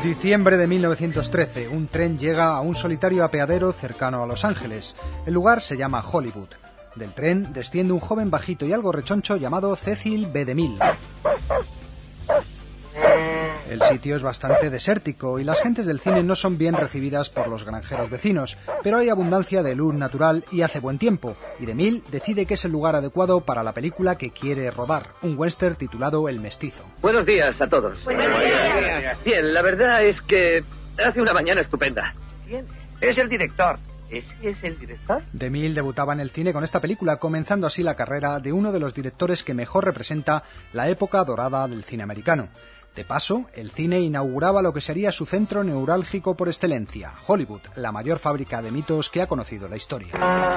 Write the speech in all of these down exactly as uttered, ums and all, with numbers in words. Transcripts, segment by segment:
Diciembre de mil novecientos trece, un tren llega a un solitario apeadero cercano a Los Ángeles. El lugar se llama Hollywood. Del tren desciende un joven bajito y algo rechoncho llamado Cecil B. DeMille. El sitio es bastante desértico y las gentes del cine no son bien recibidas por los granjeros vecinos, pero hay abundancia de luz natural y hace buen tiempo, y DeMille decide que es el lugar adecuado para la película que quiere rodar, un western titulado El Mestizo. Buenos días a todos. Buenos días. Bien, la verdad es que hace una mañana estupenda. ¿Quién? Es el director. ¿Ese es el director? DeMille debutaba en el cine con esta película, comenzando así la carrera de uno de los directores que mejor representa la época dorada del cine americano. De paso, el cine inauguraba lo que sería su centro neurálgico por excelencia, Hollywood, la mayor fábrica de mitos que ha conocido la historia.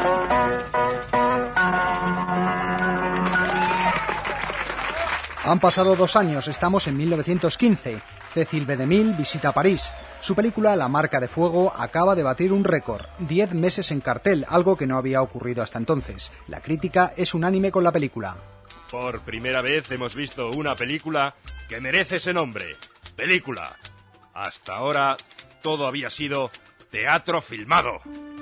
Han pasado dos años, estamos en mil novecientos quince. Cecil B. DeMille visita París. Su película La marca de fuego acaba de batir un récord, diez meses en cartel, algo que no había ocurrido hasta entonces. La crítica es unánime con la película. Por primera vez hemos visto una película que merece ese nombre. Película. Hasta ahora todo había sido teatro filmado.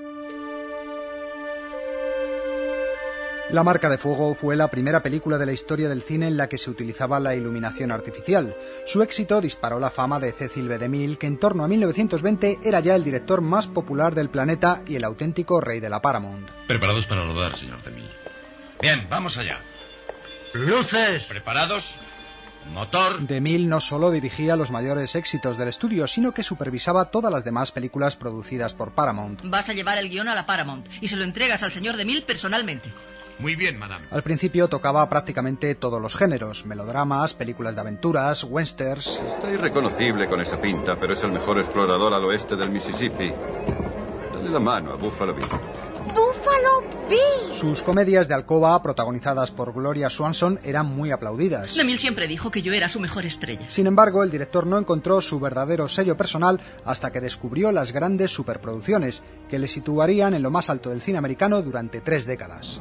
La marca de fuego fue la primera película de la historia del cine en la que se utilizaba la iluminación artificial. Su éxito disparó la fama de Cecil B. DeMille, que en torno a mil novecientos veinte era ya el director más popular del planeta y el auténtico rey de la Paramount. Preparados para rodar, señor DeMille. Bien, vamos allá. ¡Luces! ¿Preparados? Motor. DeMille no solo dirigía los mayores éxitos del estudio, sino que supervisaba todas las demás películas producidas por Paramount. Vas a llevar el guión a la Paramount y se lo entregas al señor DeMille personalmente. Muy bien, madame. Al principio tocaba prácticamente todos los géneros, melodramas, películas de aventuras, westerns. Está irreconocible con esa pinta, pero es el mejor explorador al oeste del Mississippi. Dale la mano a Buffalo Bill. ¡Buffalo Bill! Sus comedias de alcoba, protagonizadas por Gloria Swanson, eran muy aplaudidas. DeMille siempre dijo que yo era su mejor estrella. Sin embargo, el director no encontró su verdadero sello personal hasta que descubrió las grandes superproducciones, que le situarían en lo más alto del cine americano durante tres décadas.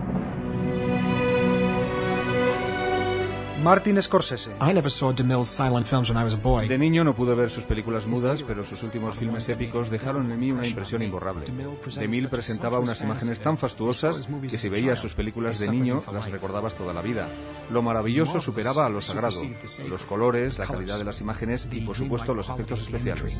Martin Scorsese. De niño no pude ver sus películas mudas, pero sus últimos filmes épicos dejaron en mí una impresión imborrable. DeMille presentaba unas imágenes tan fastuosas que si veías sus películas de niño las recordabas toda la vida. Lo maravilloso superaba a lo sagrado, los colores, la calidad de las imágenes y, por supuesto, los efectos especiales.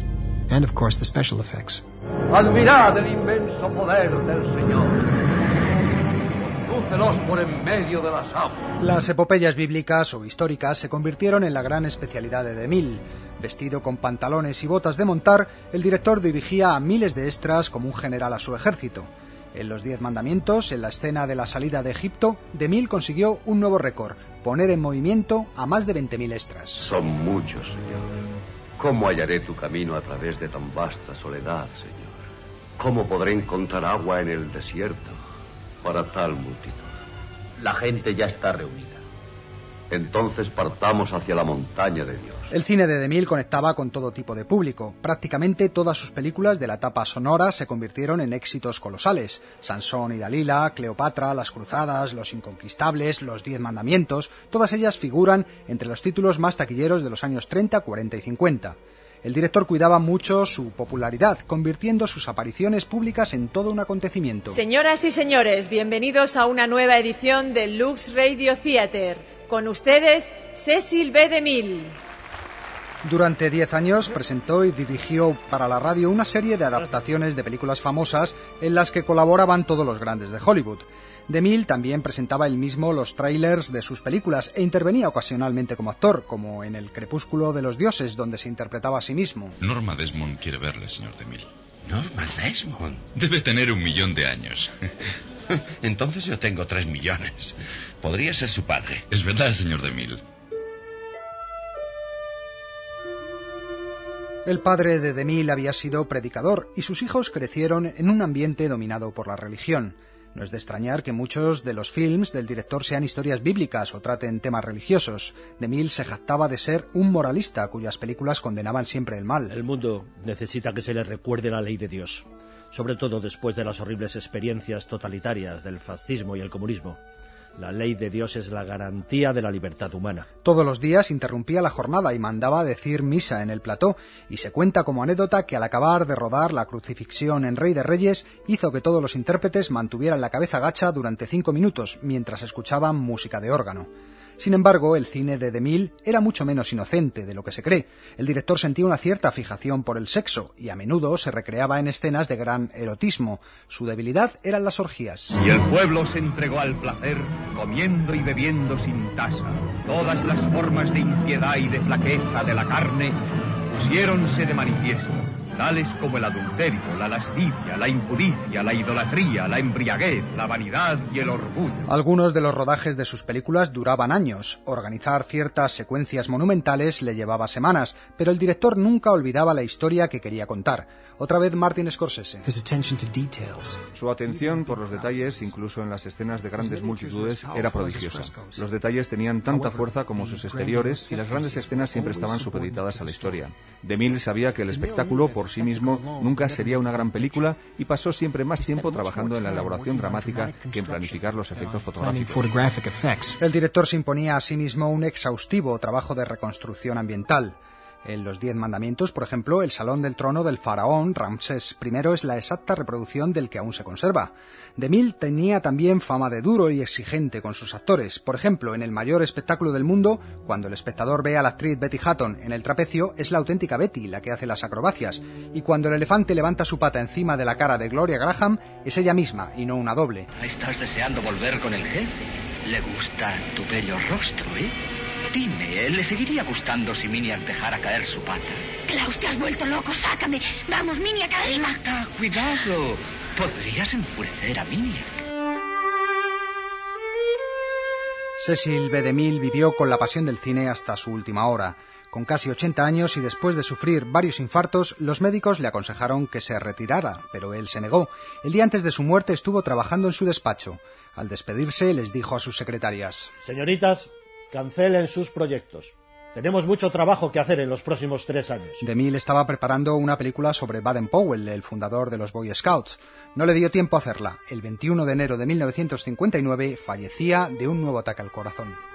Admirad el inmenso poder del Señor. Por en medio de las aguas. Las epopeyas bíblicas o históricas se convirtieron en la gran especialidad de DeMille. Vestido con pantalones y botas de montar, el director dirigía a miles de extras como un general a su ejército. En Los Diez Mandamientos, en la escena de la salida de Egipto, DeMille consiguió un nuevo récord, poner en movimiento a más de veinte mil extras. Son muchos, Señor. ¿Cómo hallaré tu camino a través de tan vasta soledad, Señor? ¿Cómo podré encontrar agua en el desierto para tal multitud? La gente ya está reunida. Entonces partamos hacia la montaña de Dios. El cine de DeMille conectaba con todo tipo de público. Prácticamente todas sus películas de la etapa sonora se convirtieron en éxitos colosales. Sansón y Dalila, Cleopatra, Las Cruzadas, Los Inconquistables, Los Diez Mandamientos, todas ellas figuran entre los títulos más taquilleros de los años treinta, cuarenta y cincuenta. El director cuidaba mucho su popularidad, convirtiendo sus apariciones públicas en todo un acontecimiento. Señoras y señores, bienvenidos a una nueva edición del Lux Radio Theater. Con ustedes, Cecil B. DeMille. Durante diez años presentó y dirigió para la radio una serie de adaptaciones de películas famosas en las que colaboraban todos los grandes de Hollywood. DeMille también presentaba él mismo los trailers de sus películas e intervenía ocasionalmente como actor, como en El Crepúsculo de los Dioses, donde se interpretaba a sí mismo. Norma Desmond quiere verle, señor DeMille. ¿Norma Desmond? Debe tener un millón de años. Entonces yo tengo tres millones. Podría ser su padre. Es verdad, señor DeMille. El padre de DeMille había sido predicador y sus hijos crecieron en un ambiente dominado por la religión. No es de extrañar que muchos de los films del director sean historias bíblicas o traten temas religiosos. DeMille se jactaba de ser un moralista cuyas películas condenaban siempre el mal. El mundo necesita que se le recuerde la ley de Dios, sobre todo después de las horribles experiencias totalitarias del fascismo y el comunismo. La ley de Dios es la garantía de la libertad humana. Todos los días interrumpía la jornada y mandaba decir misa en el plató, y se cuenta como anécdota que al acabar de rodar la crucifixión en Rey de Reyes hizo que todos los intérpretes mantuvieran la cabeza gacha durante cinco minutos mientras escuchaban música de órgano. Sin embargo, el cine de DeMille era mucho menos inocente de lo que se cree. El director sentía una cierta fijación por el sexo y a menudo se recreaba en escenas de gran erotismo. Su debilidad eran las orgías. Y el pueblo se entregó al placer, comiendo y bebiendo sin tasa. Todas las formas de impiedad y de flaqueza de la carne pusiéronse de manifiesto, tales como el adulterio, la lascivia, la impudicia, la idolatría, la embriaguez, la vanidad y el orgullo. Algunos de los rodajes de sus películas duraban años. Organizar ciertas secuencias monumentales le llevaba semanas, pero el director nunca olvidaba la historia que quería contar. Otra vez Martin Scorsese. Su atención por los detalles, incluso en las escenas de grandes multitudes, era prodigiosa. Los detalles tenían tanta fuerza como sus exteriores y las grandes escenas siempre estaban supeditadas a la historia. DeMille sabía que el espectáculo por sí mismo nunca sería una gran película y pasó siempre más tiempo trabajando en la elaboración dramática que en planificar los efectos fotográficos. El director se imponía a sí mismo un exhaustivo trabajo de reconstrucción ambiental. En Los Diez Mandamientos, por ejemplo, el salón del trono del faraón Ramsés primero es la exacta reproducción del que aún se conserva. DeMille tenía también fama de duro y exigente con sus actores. Por ejemplo, en el mayor espectáculo del mundo, cuando el espectador ve a la actriz Betty Hutton en el trapecio, es la auténtica Betty la que hace las acrobacias. Y cuando el elefante levanta su pata encima de la cara de Gloria Graham, es ella misma y no una doble. Estás deseando volver con el jefe. Le gusta tu bello rostro, ¿eh? Dime, ¿le seguiría gustando si Miniac dejara caer su pata? Klaus, te has vuelto loco, sácame. Vamos, Miniac, arriba. Marta, cuidado. Podrías enfurecer a Miniac. Cecil B. DeMille vivió con la pasión del cine hasta su última hora. Con casi ochenta años y después de sufrir varios infartos, los médicos le aconsejaron que se retirara, pero él se negó. El día antes de su muerte estuvo trabajando en su despacho. Al despedirse, les dijo a sus secretarias: Señoritas, cancelen sus proyectos. Tenemos mucho trabajo que hacer en los próximos tres años. DeMille estaba preparando una película sobre Baden-Powell, el fundador de los Boy Scouts. No le dio tiempo a hacerla. El veintiuno de enero de mil novecientos cincuenta y nueve fallecía de un nuevo ataque al corazón.